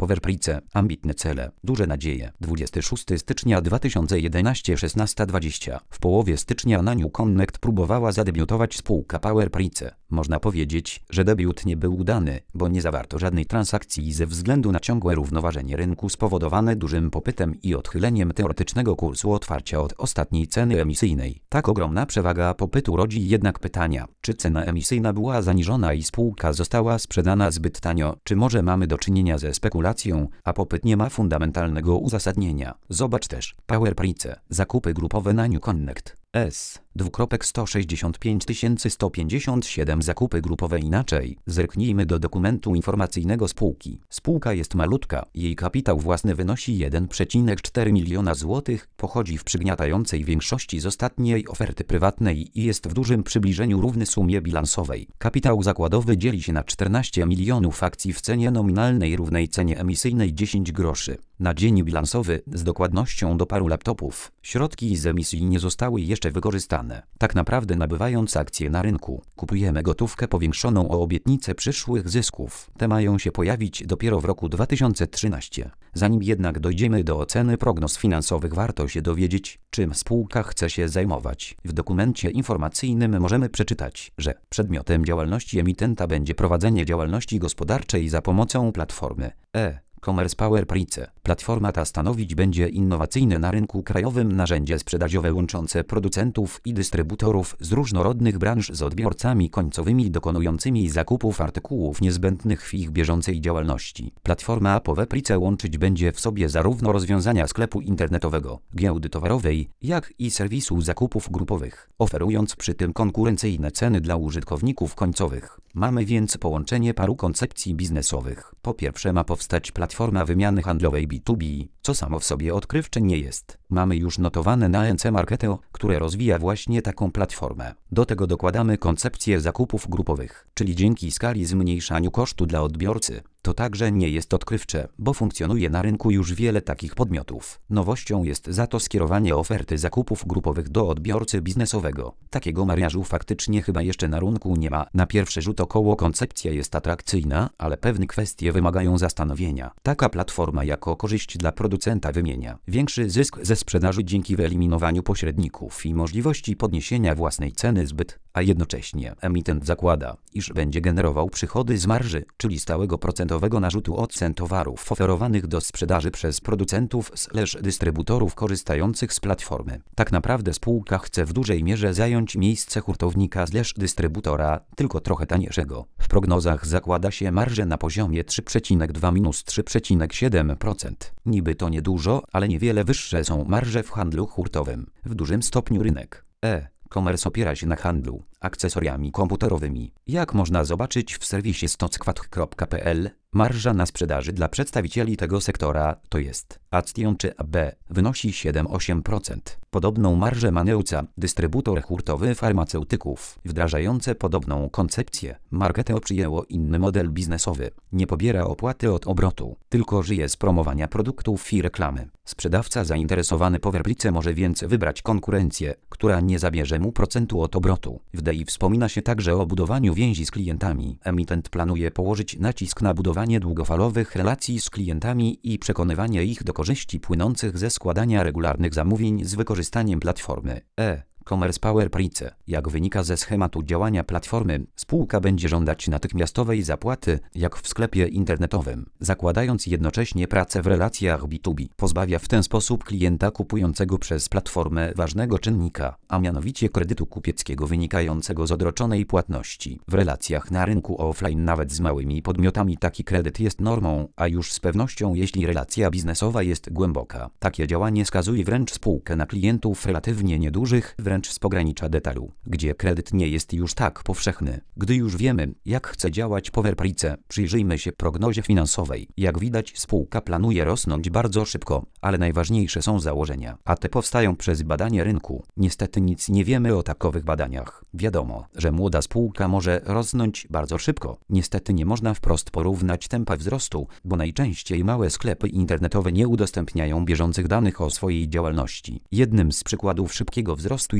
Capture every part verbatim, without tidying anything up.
PowerPrice, ambitne cele, duże nadzieje. dwudziestego szóstego stycznia dwa tysiące jedenastego, szesnasta dwadzieścia. W połowie stycznia na New Connect próbowała zadebiutować spółka PowerPrice. Można powiedzieć, że debiut nie był udany, bo nie zawarto żadnej transakcji ze względu na ciągłe równoważenie rynku spowodowane dużym popytem i odchyleniem teoretycznego kursu otwarcia od ostatniej ceny emisyjnej. Tak ogromna przewaga popytu rodzi jednak pytania, czy cena emisyjna była zaniżona i spółka została sprzedana zbyt tanio, czy może mamy do czynienia ze spekulacją, a popyt nie ma fundamentalnego uzasadnienia. Zobacz też PowerPrice, zakupy grupowe na New Connect. S. dwukropek sto sześćdziesiąt pięć tysięcy sto pięćdziesiąt siedem zakupy grupowe. Inaczej, zerknijmy do dokumentu informacyjnego spółki. Spółka jest malutka, jej kapitał własny wynosi jeden przecinek cztery miliona złotych, pochodzi w przygniatającej większości z ostatniej oferty prywatnej i jest w dużym przybliżeniu równy sumie bilansowej. Kapitał zakładowy dzieli się na czternaście milionów akcji w cenie nominalnej równej cenie emisyjnej dziesięć groszy. Na dzień bilansowy, z dokładnością do paru laptopów, środki z emisji nie zostały jeszcze wykorzystane. Tak naprawdę nabywając akcje na rynku, kupujemy gotówkę powiększoną o obietnicę przyszłych zysków. Te mają się pojawić dopiero w roku dwa tysiące trzynastym. Zanim jednak dojdziemy do oceny prognoz finansowych, warto się dowiedzieć, czym spółka chce się zajmować. W dokumencie informacyjnym możemy przeczytać, że przedmiotem działalności emitenta będzie prowadzenie działalności gospodarczej za pomocą platformy e. Commerce PowerPrice. Platforma ta stanowić będzie innowacyjne na rynku krajowym narzędzie sprzedażowe łączące producentów i dystrybutorów z różnorodnych branż z odbiorcami końcowymi dokonującymi zakupów artykułów niezbędnych w ich bieżącej działalności. Platforma PowerPrice łączyć będzie w sobie zarówno rozwiązania sklepu internetowego, giełdy towarowej, jak i serwisu zakupów grupowych, oferując przy tym konkurencyjne ceny dla użytkowników końcowych. Mamy więc połączenie paru koncepcji biznesowych. Po pierwsze ma powstać platforma wymiany handlowej B dwa B, co samo w sobie odkrywcze nie jest. Mamy już notowane na N C Marketeo, które rozwija właśnie taką platformę. Do tego dokładamy koncepcję zakupów grupowych, czyli dzięki skali zmniejszaniu kosztu dla odbiorcy. To także nie jest odkrywcze, bo funkcjonuje na rynku już wiele takich podmiotów. Nowością jest za to skierowanie oferty zakupów grupowych do odbiorcy biznesowego. Takiego mariażu faktycznie chyba jeszcze na rynku nie ma. Na pierwszy rzut około koncepcja jest atrakcyjna, ale pewne kwestie wymagają zastanowienia. Taka platforma jako korzyść dla producenta wymienia większy zysk ze sprzedaży dzięki wyeliminowaniu pośredników i możliwości podniesienia własnej ceny zbyt, a jednocześnie emitent zakłada, iż będzie generował przychody z marży, czyli stałego procentowego narzutu od cen towarów oferowanych do sprzedaży przez producentów slash dystrybutorów korzystających z platformy. Tak naprawdę spółka chce w dużej mierze zająć miejsce hurtownika slash dystrybutora, tylko trochę taniejszego. W prognozach zakłada się marżę na poziomie trzy przecinek dwa do trzy przecinek siedem procent. Niby to niedużo, ale niewiele wyższe są marże w handlu hurtowym. W dużym stopniu rynek e. Commerce opiera się na handlu akcesoriami komputerowymi. Jak można zobaczyć w serwisie stockfat kropka p l, marża na sprzedaży dla przedstawicieli tego sektora, to jest Action czy A B, wynosi siedem do ośmiu procent. Podobną marżę ma Neuca, dystrybutor hurtowy farmaceutyków. Wdrażające podobną koncepcję, Marketeo przyjęło inny model biznesowy. Nie pobiera opłaty od obrotu, tylko żyje z promowania produktów i reklamy. Sprzedawca zainteresowany PowerPrice może więc wybrać konkurencję, która nie zabierze mu procentu od obrotu. W D I wspomina się także o budowaniu więzi z klientami. Emitent planuje położyć nacisk na budowanie długofalowych relacji z klientami i przekonywanie ich do korzyści płynących ze składania regularnych zamówień z wykorzystaniem platformy e. Commerce PowerPrice. Jak wynika ze schematu działania platformy, spółka będzie żądać natychmiastowej zapłaty, jak w sklepie internetowym, zakładając jednocześnie pracę w relacjach B dwa B. Pozbawia w ten sposób klienta kupującego przez platformę ważnego czynnika, a mianowicie kredytu kupieckiego wynikającego z odroczonej płatności. W relacjach na rynku offline nawet z małymi podmiotami taki kredyt jest normą, a już z pewnością jeśli relacja biznesowa jest głęboka. Takie działanie skazuje wręcz spółkę na klientów relatywnie niedużych, wręcz z pogranicza detalu, gdzie kredyt nie jest już tak powszechny. Gdy już wiemy, jak chce działać PowerPrice, przyjrzyjmy się prognozie finansowej. Jak widać, spółka planuje rosnąć bardzo szybko, ale najważniejsze są założenia, a te powstają przez badanie rynku. Niestety nic nie wiemy o takowych badaniach. Wiadomo, że młoda spółka może rosnąć bardzo szybko. Niestety nie można wprost porównać tempa wzrostu, bo najczęściej małe sklepy internetowe nie udostępniają bieżących danych o swojej działalności. Jednym z przykładów szybkiego wzrostu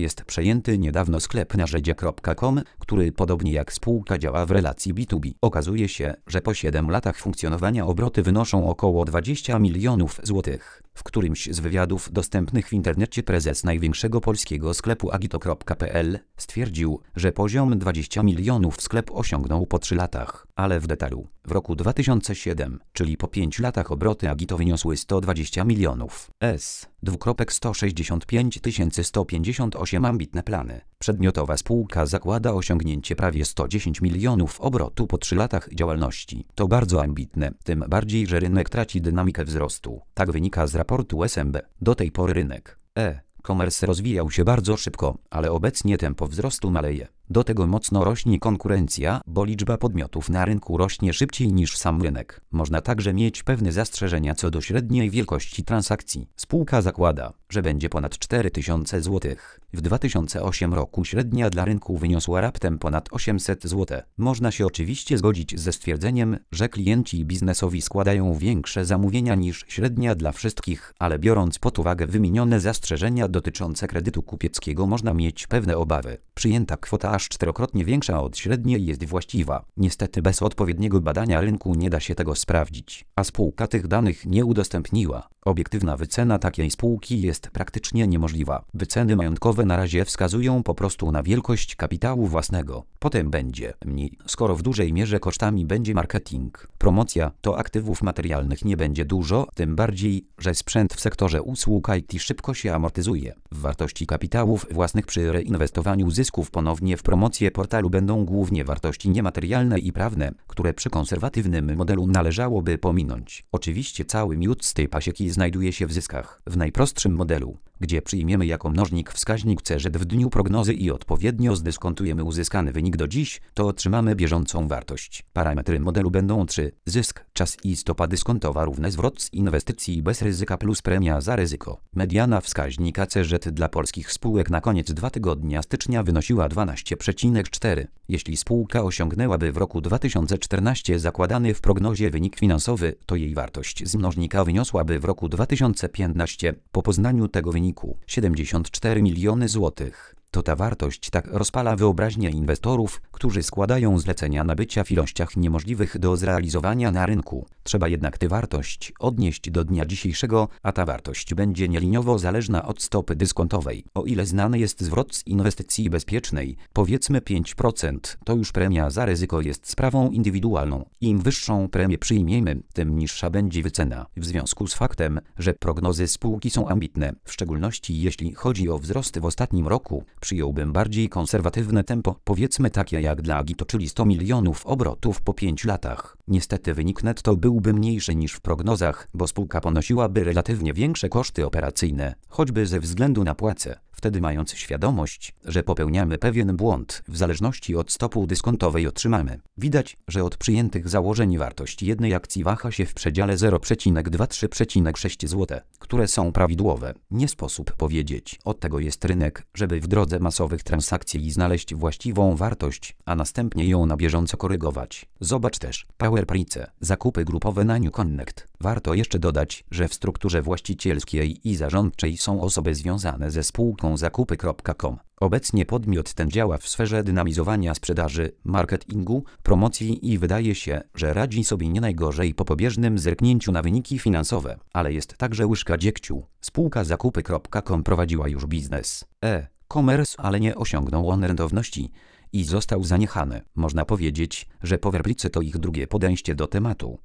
jest przejęty niedawno sklep narzędzia kropka com, który podobnie jak spółka działa w relacji B dwa B. Okazuje się, że po siedmiu latach funkcjonowania obroty wynoszą około dwadzieścia milionów złotych. W którymś z wywiadów dostępnych w internecie prezes największego polskiego sklepu agito kropka p l stwierdził, że poziom dwadzieścia milionów sklep osiągnął po trzech latach. Ale w detalu, w roku dwa tysiące siódmym, czyli po pięciu latach obroty Agito wyniosły sto dwadzieścia milionów. S. dwukropek sto sześćdziesiąt pięć tysięcy sto pięćdziesiąt osiem ambitne plany. Przedmiotowa spółka zakłada osiągnięcie prawie sto dziesięć milionów obrotu po trzech latach działalności. To bardzo ambitne, tym bardziej, że rynek traci dynamikę wzrostu. Tak wynika z raportu S M B. Do tej pory rynek e-commerce rozwijał się bardzo szybko, ale obecnie tempo wzrostu maleje. Do tego mocno rośnie konkurencja, bo liczba podmiotów na rynku rośnie szybciej niż sam rynek. Można także mieć pewne zastrzeżenia co do średniej wielkości transakcji. Spółka zakłada, że będzie ponad cztery tysiące złotych. W dwa tysiące ósmym roku średnia dla rynku wyniosła raptem ponad osiemset złotych. Można się oczywiście zgodzić ze stwierdzeniem, że klienci biznesowi składają większe zamówienia niż średnia dla wszystkich, ale biorąc pod uwagę wymienione zastrzeżenia dotyczące kredytu kupieckiego można mieć pewne obawy. Przyjęta kwota aż czterokrotnie większa od średniej jest właściwa. Niestety bez odpowiedniego badania rynku nie da się tego sprawdzić, a spółka tych danych nie udostępniła. Obiektywna wycena takiej spółki jest praktycznie niemożliwa. Wyceny majątkowe na razie wskazują po prostu na wielkość kapitału własnego. Potem będzie mniej, skoro w dużej mierze kosztami będzie marketing. Promocja, to aktywów materialnych nie będzie dużo, tym bardziej, że sprzęt w sektorze usług I T szybko się amortyzuje. W wartości kapitałów własnych przy reinwestowaniu zysków ponownie w promocję portalu będą głównie wartości niematerialne i prawne, które przy konserwatywnym modelu należałoby pominąć. Oczywiście cały miód z tej pasieki znajduje się w zyskach. W najprostszym modelu, gdzie przyjmiemy jako mnożnik wskaźnik C Z w dniu prognozy i odpowiednio zdyskontujemy uzyskany wynik do dziś, to otrzymamy bieżącą wartość. Parametry modelu będą trzy. Zysk, czas i stopa dyskontowa równe zwrot z inwestycji bez ryzyka plus premia za ryzyko. Mediana wskaźnika C Z dla polskich spółek na koniec dwa tygodnia stycznia wynosiła dwanaście przecinek cztery. Jeśli spółka osiągnęłaby w roku dwa tysiące czternastym zakładany w prognozie wynik finansowy, to jej wartość z mnożnika wyniosłaby w roku dwa tysiące piętnastym, po poznaniu tego wyniku, siedemdziesiąt cztery miliony złotych. To ta wartość tak rozpala wyobraźnię inwestorów, którzy składają zlecenia nabycia w ilościach niemożliwych do zrealizowania na rynku. Trzeba jednak tę wartość odnieść do dnia dzisiejszego, a ta wartość będzie nieliniowo zależna od stopy dyskontowej. O ile znany jest zwrot z inwestycji bezpiecznej, powiedzmy pięć procent, to już premia za ryzyko jest sprawą indywidualną. Im wyższą premię przyjmiemy, tym niższa będzie wycena. W związku z faktem, że prognozy spółki są ambitne, w szczególności jeśli chodzi o wzrosty w ostatnim roku, przyjąłbym bardziej konserwatywne tempo, powiedzmy takie jak dla Agito, czyli sto milionów obrotów po pięciu latach. Niestety wynik netto byłby mniejszy niż w prognozach, bo spółka ponosiłaby relatywnie większe koszty operacyjne, choćby ze względu na płace. Wtedy mając świadomość, że popełniamy pewien błąd, w zależności od stopu dyskontowej otrzymamy. Widać, że od przyjętych założeń wartość jednej akcji waha się w przedziale zero przecinek dwa do trzy przecinek sześć złotych, które są prawidłowe. Nie sposób powiedzieć. Od tego jest rynek, żeby w drodze masowych transakcji znaleźć właściwą wartość, a następnie ją na bieżąco korygować. Zobacz też PowerPrice, zakupy grupowe na New Connect. Warto jeszcze dodać, że w strukturze właścicielskiej i zarządczej są osoby związane ze spółką zakupy kropka com. Obecnie podmiot ten działa w sferze dynamizowania sprzedaży, marketingu, promocji i wydaje się, że radzi sobie nie najgorzej po pobieżnym zerknięciu na wyniki finansowe, ale jest także łyżka dziegciu. Spółka zakupy kropka com prowadziła już biznes e-commerce, ale nie osiągnął on rentowności i został zaniechany. Można powiedzieć, że PowerPrice to ich drugie podejście do tematu.